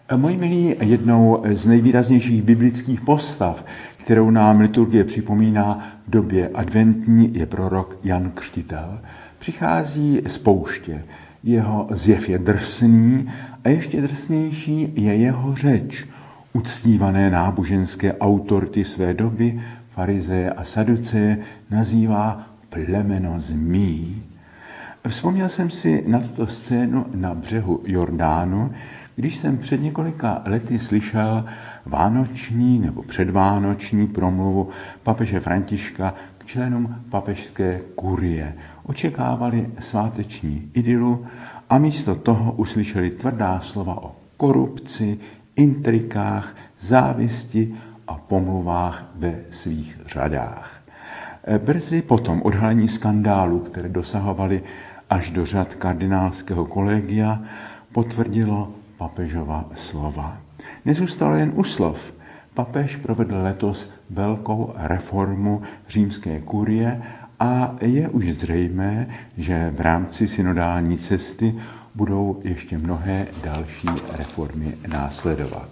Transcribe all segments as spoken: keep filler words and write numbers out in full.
Moji milí, jednou z nejvýraznějších biblických postav, kterou nám liturgie připomíná v době adventní, je prorok Jan Křtitel. Přichází z pouště, jeho zjev je drsný a ještě drsnější je jeho řeč. Uctívané náboženské autority své doby, farizeje a saduceje, nazývá plemeno zmí. Vzpomněl jsem si na tuto scénu na břehu Jordánu, když jsem před několika lety slyšel vánoční nebo předvánoční promluvu papeže Františka k členům papežské kurie. Očekávali sváteční idylu a místo toho uslyšeli tvrdá slova o korupci, intrikách, závisti a pomluvách ve svých řadách. Brzy potom odhalení skandálu, které dosahovaly až do řad kardinálského kolegia, potvrdilo papežova slova. Nezůstalo jen u slov. Papež provedl letos velkou reformu římské kurie a je už zřejmé, že v rámci synodální cesty budou ještě mnohé další reformy následovat.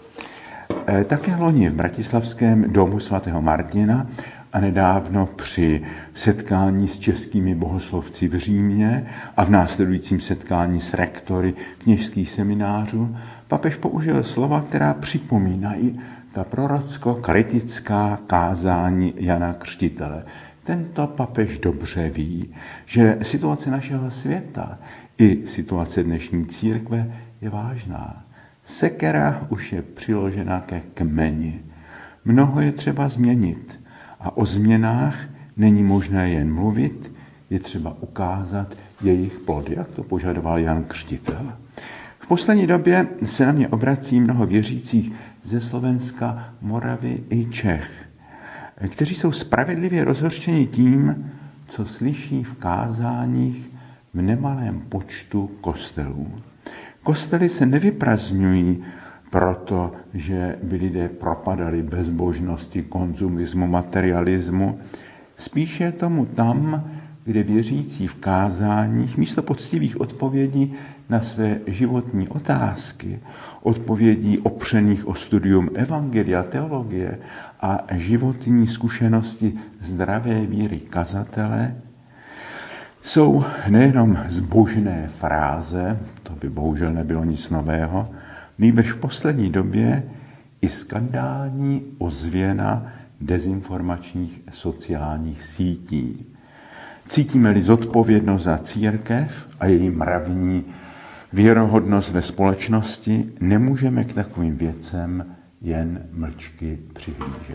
Také loni v bratislavském domu svatého Martina a nedávno při setkání s českými bohoslovci v Římě a v následujícím setkání s rektory kněžských seminářů papež použil slova, která připomínají ta prorocko-kritická kázání Jana Křtitele. Tento papež dobře ví, že situace našeho světa i situace dnešní církve je vážná. Sekera už je přiložena ke kmeni. Mnoho je třeba změnit a o změnách není možné jen mluvit, je třeba ukázat jejich plody, jak to požadoval Jan Křtitel. V poslední době se na mě obrací mnoho věřících ze Slovenska, Moravy i Čech, kteří jsou spravedlivě rozhořčeni tím, co slyší v kázáních v nemalém počtu kostelů. Kostely se nevyprazňují proto, že by lidé propadali bezbožnosti, konzumismu, materialismu. Spíše je tomu tam, kde věřící v kázáních místo poctivých odpovědí na své životní otázky, odpovědí opřených o studium evangelia, teologie a životní zkušenosti zdravé víry kazatele, jsou nejenom zbožné fráze, to by bohužel nebylo nic nového, nýbrž v poslední době i skandální ozvěna dezinformačních sociálních sítí. Cítíme-li zodpovědnost za církev a její mravní věrohodnost ve společnosti, nemůžeme k takovým věcem jen mlčky přihlížet.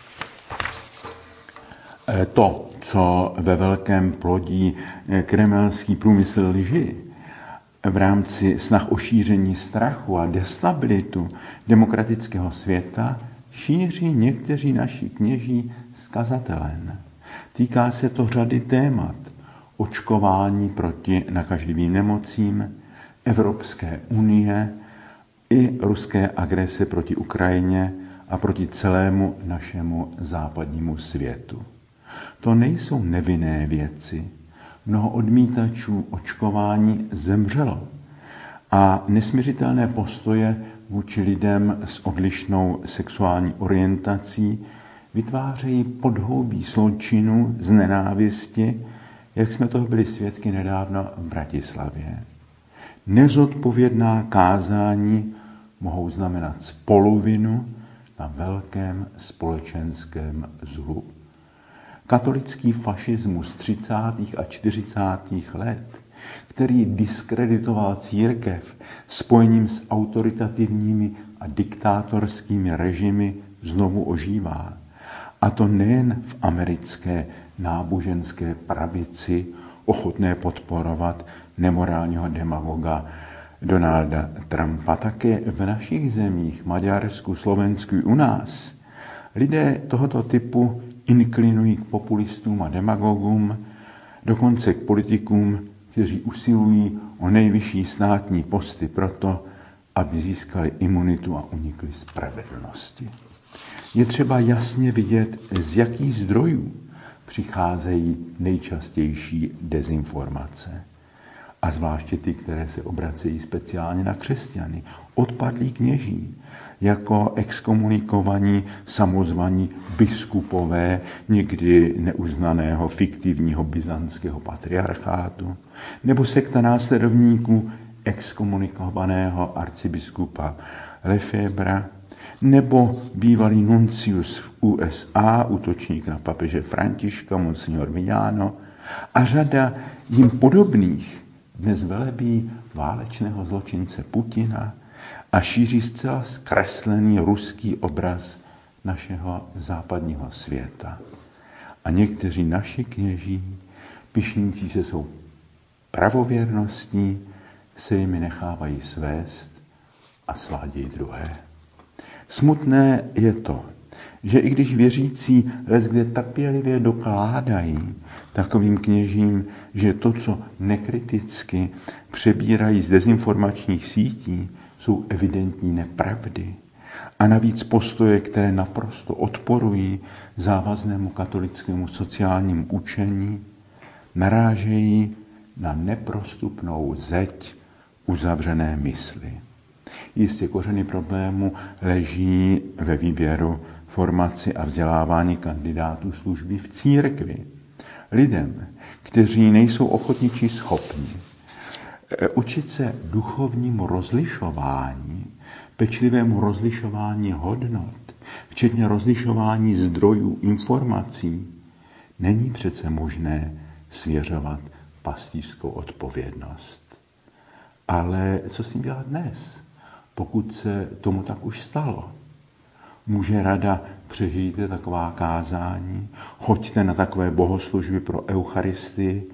To, co ve velkém plodí kremelský průmysl lži, v rámci snah o šíření strachu a destabilitu demokratického světa, šíří někteří naši kněží z kazatelen. Týká se to řady témat. Očkování proti nakažlivým nemocím, Evropské unie i ruské agrese proti Ukrajině a proti celému našemu západnímu světu. To nejsou nevinné věci. Mnoho odmítačů očkování zemřelo a nesměřitelné postoje vůči lidem s odlišnou sexuální orientací vytvářejí podhoubí zločinů z nenávisti, jak jsme toho byli svědky nedávno v Bratislavě. Nezodpovědná kázání mohou znamenat spoluvinu na velkém společenském zlu. Katolický fašismus třicátých a čtyřicátých let, který diskreditoval církev spojením s autoritativními a diktátorskými režimy, znovu ožívá. A to nejen v americké náboženské pravici, ochotné podporovat nemorálního demagoga Donalda Trumpa, také v našich zemích, Maďarsku, Slovensku i u nás. Lidé tohoto typu inklinují k populistům a demagogům, dokonce k politikům, kteří usilují o nejvyšší státní posty proto, aby získali imunitu a unikli spravedlnosti. Je třeba jasně vidět, z jakých zdrojů přicházejí nejčastější dezinformace. a zvláště ty, které se obracejí speciálně na křesťany, odpadlí kněží, jako exkomunikovaní samozvaní biskupové někdy neuznaného fiktivního byzantského patriarchátu, nebo sekta následovníků exkomunikovaného arcibiskupa Lefebvra, nebo bývalý nuncius v U S A, útočník na papeže Františka, monsignor Villano, a řada jim podobných dnes velebí válečného zločince Putina a šíří zcela zkreslený ruský obraz našeho západního světa. A někteří naši kněží, pyšnící se svou pravověrností, se jimi nechávají svést a svádějí druhé. Smutné je to, že i když věřící leckde trpělivě dokládají takovým kněžím, že to, co nekriticky přebírají z dezinformačních sítí, jsou evidentní nepravdy a navíc postoje, které naprosto odporují závaznému katolickému sociálnímu učení, narážejí na neprostupnou zeď uzavřené mysli. Jistě kořeny problému leží ve výběru, formaci a vzdělávání kandidátů služby v církvi. Lidem, kteří nejsou ochotni či schopni učit se duchovnímu rozlišování, pečlivému rozlišování hodnot, včetně rozlišování zdrojů informací, není přece možné svěřovat pastýřskou odpovědnost. Ale co s tím dělat dnes, pokud se tomu tak už stalo? Může rada: přežijte taková kázání, choďte na takové bohoslužby pro Eucharistii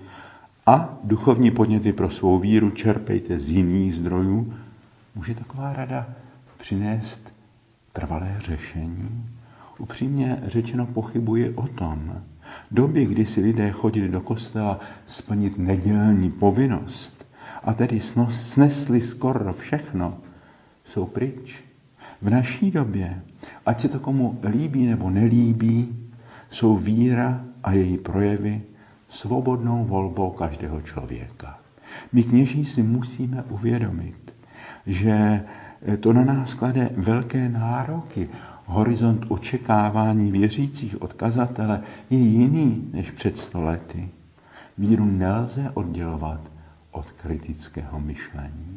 a duchovní podněty pro svou víru čerpejte z jiných zdrojů? Může taková rada přinést trvalé řešení? Upřímně řečeno pochybuji o tom. Doby, kdy si lidé chodili do kostela splnit nedělní povinnost a tedy snesli skoro všechno, jsou pryč. V naší době, ať se to komu líbí nebo nelíbí, jsou víra a její projevy svobodnou volbou každého člověka. My kněží si musíme uvědomit, že to na nás klade velké nároky. Horizont očekávání věřících od kazatele je jiný než před sto lety. Víru nelze oddělovat od kritického myšlení.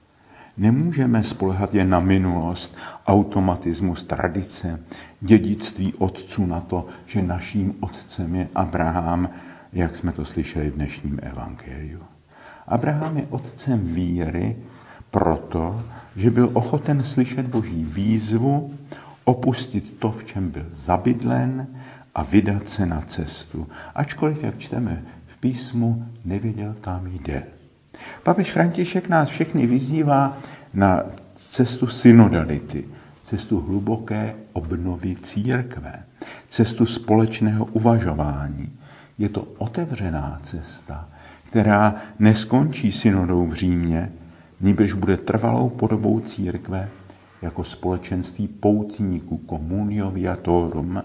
Nemůžeme spoléhat jen na minulost, automatismus, tradice, dědictví otců na to, že naším otcem je Abraham, jak jsme to slyšeli v dnešním evangeliu. Abraham je otcem víry proto, že byl ochoten slyšet Boží výzvu, opustit to, v čem byl zabydlen a vydat se na cestu. Ačkoliv, jak čteme v písmu, nevěděl, kam jde. Papež František nás všechny vyzývá na cestu synodality, cestu hluboké obnovy církve, cestu společného uvažování. Je to otevřená cesta, která neskončí synodou v Římě, nýbrž bude trvalou podobou církve jako společenství poutníků, communio viatorum.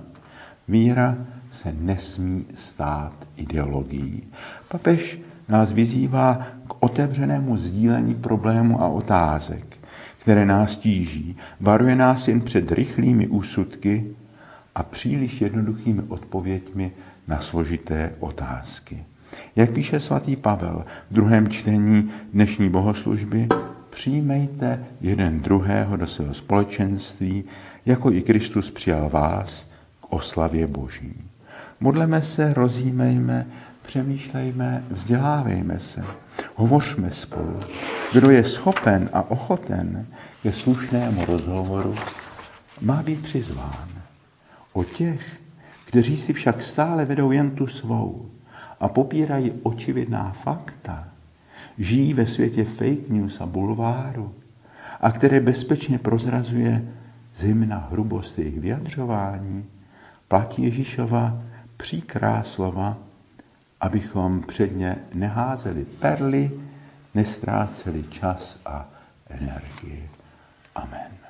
Víra se nesmí stát ideologií. Papež nás vyzývá k otevřenému sdílení problémů a otázek, které nás tíží. Varuje nás jen před rychlými úsudky a příliš jednoduchými odpověďmi na složité otázky. Jak píše svatý Pavel v druhém čtení dnešní bohoslužby, přijmejte jeden druhého do svého společenství, jako i Kristus přijal vás k oslavě Boží. Modleme se, rozjímejme, přemýšlejme, vzdělávejme se, hovořme spolu. Kdo je schopen a ochoten ke slušnému rozhovoru, má být přizván. O těch, kteří si však stále vedou jen tu svou a popírají očividná fakta, žijí ve světě fake news a bulváru a které bezpečně prozrazuje zejména hrubost jejich vyjadřování, platí Ježíšova příkrá slova, abychom předně neházeli perly, nestráceli čas a energii. Amen.